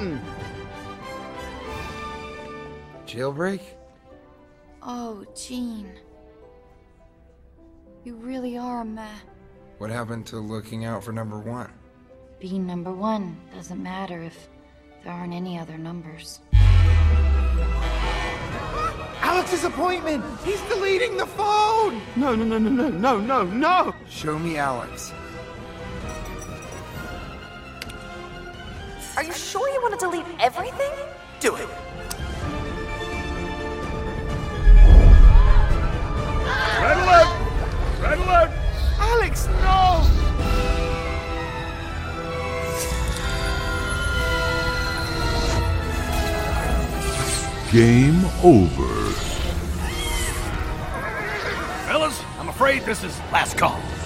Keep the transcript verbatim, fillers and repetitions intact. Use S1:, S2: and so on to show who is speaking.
S1: button.
S2: Jailbreak?
S3: Oh, Gene. You really are a meh.
S2: What happened to looking out for number one?
S3: Being number one doesn't matter if there aren't any other numbers.
S1: Alex's appointment! He's deleting the phone!
S4: No, no, no, no, no, no, no, no!
S2: Show me Alex.
S5: Are you sure you want to delete everything?
S1: Do it!
S4: Red alert! Red alert!
S1: Alex, no!
S6: Game over.
S4: Fellas, I'm afraid this is last call.